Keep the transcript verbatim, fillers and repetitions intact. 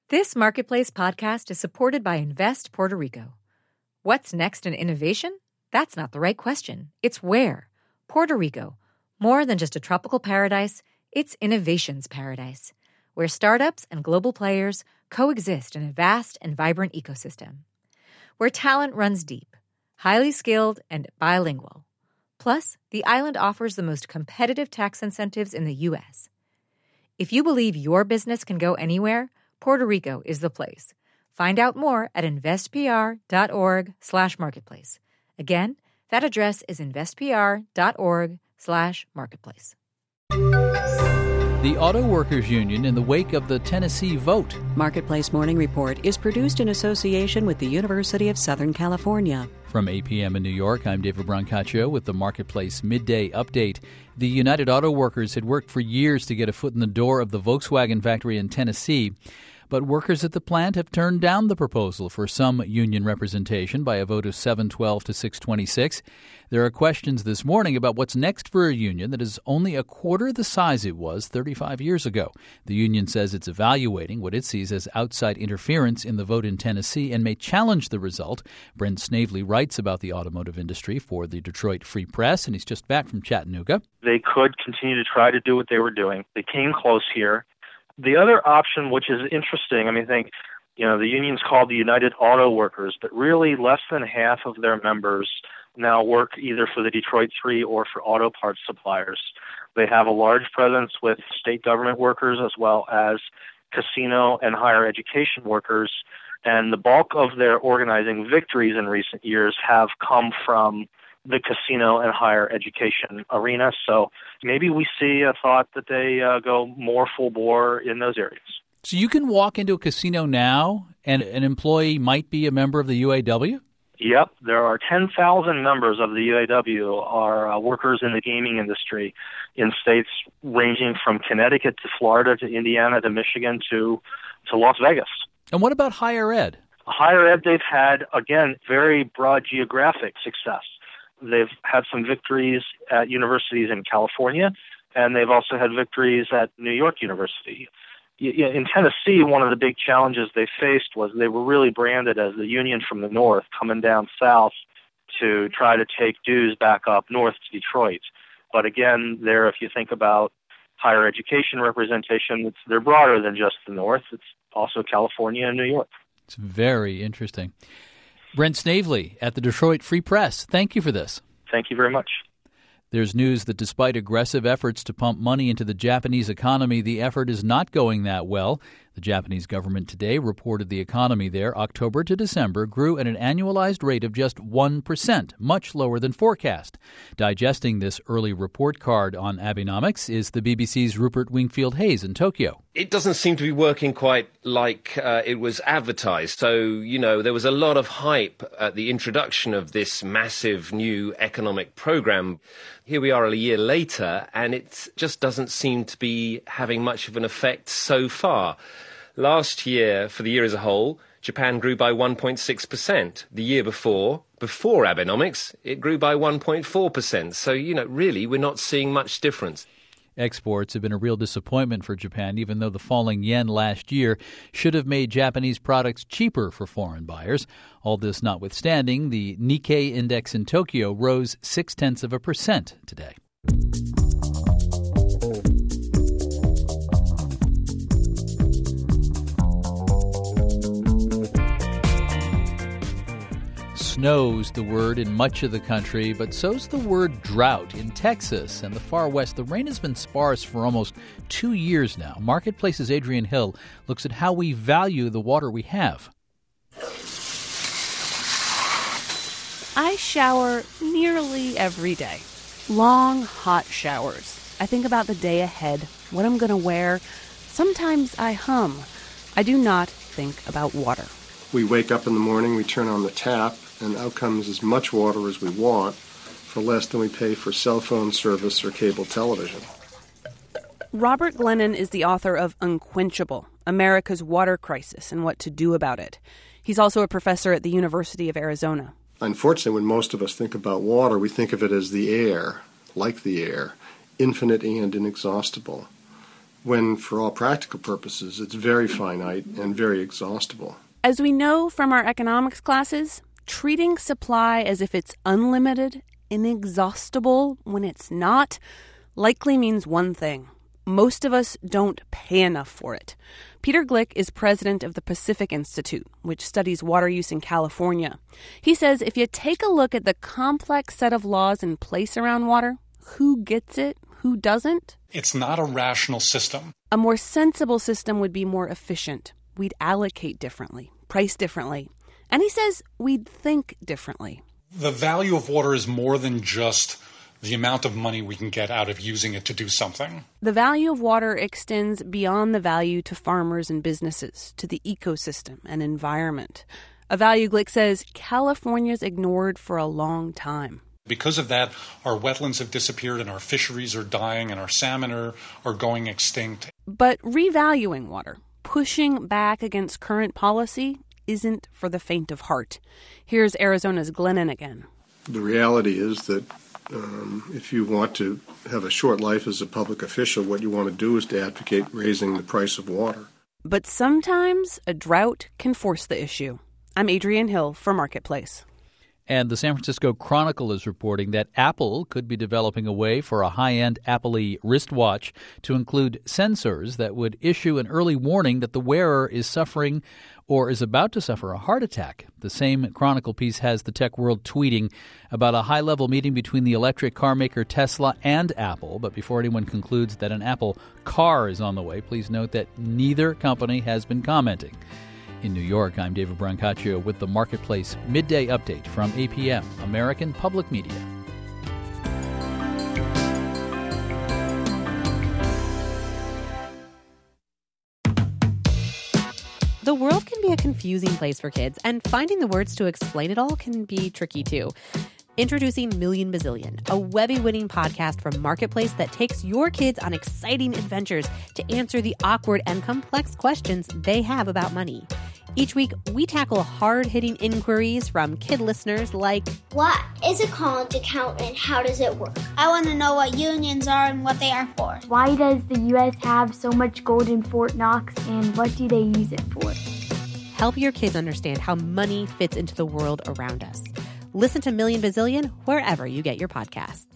This Marketplace podcast is supported by Invest Puerto Rico. What's next in innovation? That's not the right question. It's where. Puerto Rico. More than just a tropical paradise, it's innovation's paradise, where startups and global players coexist in a vast and vibrant ecosystem. Where talent runs deep, highly skilled, and bilingual. Plus, the island offers the most competitive tax incentives in the U S. If you believe your business can go anywhere, Puerto Rico is the place. Find out more at investpr.org slash marketplace. Again, that address is investpr.org slash marketplace. The Auto Workers Union in the wake of the Tennessee vote. Marketplace Morning Report is produced in association with the University of Southern California. From eight p.m. in New York, I'm David Brancaccio with the Marketplace Midday Update. The United Auto Workers had worked for years to get a foot in the door of the Volkswagen factory in Tennessee. But workers at the plant have turned down the proposal for some union representation by a vote of seven twelve to six twenty-six. There are questions this morning about what's next for a union that is only a quarter the size it was thirty-five years ago. The union says it's evaluating what it sees as outside interference in the vote in Tennessee and may challenge the result. Brent Snavely writes about the automotive industry for the Detroit Free Press, and he's just back from Chattanooga. They could continue to try to do what they were doing. They came close here. The other option, which is interesting, I mean, I think, you know, the union's called the United Auto Workers, but really less than half of their members now work either for the Detroit Three or for auto parts suppliers. They have a large presence with state government workers as well as casino and higher education workers, and the bulk of their organizing victories in recent years have come from the casino and higher education arena. So maybe we see a thought that they uh, go more full bore in those areas. So you can walk into a casino now and an employee might be a member of the U A W? Yep. There are ten thousand members of the U A W are uh, workers in the gaming industry in states ranging from Connecticut to Florida to Indiana to Michigan to, to Las Vegas. And what about higher ed? Higher ed, they've had, again, very broad geographic success. They've had some victories at universities in California, and they've also had victories at New York University. In Tennessee, one of the big challenges they faced was they were really branded as the union from the north, coming down south to try to take dues back up north to Detroit. But again, there, if you think about higher education representation, it's, they're broader than just the north. It's also California and New York. It's very interesting. Brent Snavely at the Detroit Free Press, thank you for this. Thank you very much. There's news that despite aggressive efforts to pump money into the Japanese economy, the effort is not going that well. The Japanese government today reported the economy there, October to December, grew at an annualized rate of just one percent, much lower than forecast. Digesting this early report card on Abenomics is the B B C's Rupert Wingfield-Hayes in Tokyo. It doesn't seem to be working quite like uh, it was advertised. So, you know, there was a lot of hype at the introduction of this massive new economic program. Here we are a year later, and it just doesn't seem to be having much of an effect so far. Last year, for the year as a whole, Japan grew by one point six percent. The year before, before Abenomics, it grew by one point four percent. So, you know, really, we're not seeing much difference. Exports have been a real disappointment for Japan, even though the falling yen last year should have made Japanese products cheaper for foreign buyers. All this notwithstanding, the Nikkei index in Tokyo rose six-tenths of a percent today. Snow's the word in much of the country, but so's the word drought in Texas and the far west. The rain has been sparse for almost two years now. Marketplace's Adrian Hill looks at how we value the water we have. I shower nearly every day. Long, hot showers. I think about the day ahead, what I'm going to wear. Sometimes I hum. I do not think about water. We wake up in the morning, we turn on the tap, and out comes as much water as we want for less than we pay for cell phone service or cable television. Robert Glennon is the author of Unquenchable, America's Water Crisis and What to Do About It. He's also a professor at the University of Arizona. Unfortunately, when most of us think about water, we think of it as the air, like the air, infinite and inexhaustible. when for all practical purposes it's very finite and very exhaustible. As we know from our economics classes, treating supply as if it's unlimited, inexhaustible when it's not, likely means one thing. Most of us don't pay enough for it. Peter Glick is president of the Pacific Institute, which studies water use in California. He says if you take a look at the complex set of laws in place around water, who gets it, who doesn't? It's not a rational system. A more sensible system would be more efficient. We'd allocate differently, price differently. And he says we'd think differently. The value of water is more than just the amount of money we can get out of using it to do something. The value of water extends beyond the value to farmers and businesses, to the ecosystem and environment. A value, Glick says, California's ignored for a long time. Because of that, our wetlands have disappeared and our fisheries are dying and our salmon are, are going extinct. But revaluing water, pushing back against current policy, isn't for the faint of heart. Here's Arizona's Glennon again. The reality is that Um, if you want to have a short life as a public official, what you want to do is to advocate raising the price of water. But sometimes a drought can force the issue. I'm Adrienne Hill for Marketplace. And the San Francisco Chronicle is reporting that Apple could be developing a way for a high-end Apple-y wristwatch to include sensors that would issue an early warning that the wearer is suffering or is about to suffer a heart attack. The same Chronicle piece has the tech world tweeting about a high-level meeting between the electric car maker Tesla and Apple. But before anyone concludes that an Apple car is on the way, please note that neither company has been commenting. In New York, I'm David Brancaccio with the Marketplace Midday Update from A P M, American Public Media. The world can be a confusing place for kids, and finding the words to explain it all can be tricky too. Introducing Million Bazillion, a Webby-winning podcast from Marketplace that takes your kids on exciting adventures to answer the awkward and complex questions they have about money. Each week, we tackle hard-hitting inquiries from kid listeners like, what is a college account and how does it work? I want to know what unions are and what they are for. Why does the U S have so much gold in Fort Knox and what do they use it for? Help your kids understand how money fits into the world around us. Listen to Million Bazillion wherever you get your podcasts.